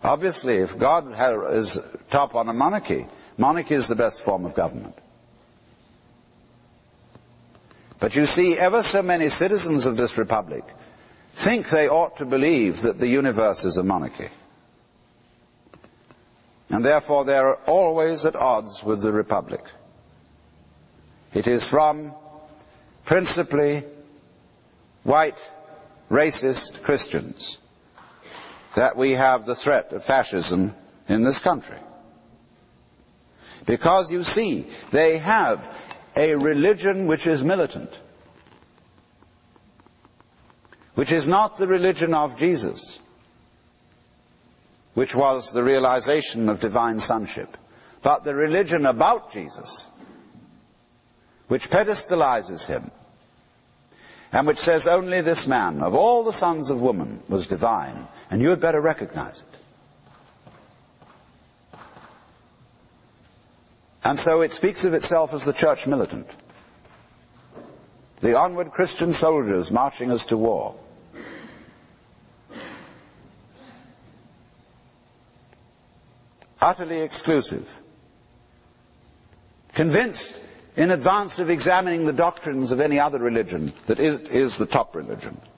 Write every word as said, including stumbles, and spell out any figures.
Obviously, if God is top on a monarchy, monarchy is the best form of government. But you see, ever so many citizens of this republic think they ought to believe that the universe is a monarchy. And therefore they are always at odds with the republic. It is from principally white, racist Christians that we have the threat of fascism in this country. Because, you see, they have a religion which is militant, which is not the religion of Jesus, which was the realization of divine sonship, but the religion about Jesus, which pedestalizes him, and which says only this man, of all the sons of woman, was divine, and you had better recognize it. And so it speaks of itself as the church militant. The onward Christian soldiers marching us to war. Utterly exclusive. Convinced in advance of examining the doctrines of any other religion that it is the top religion.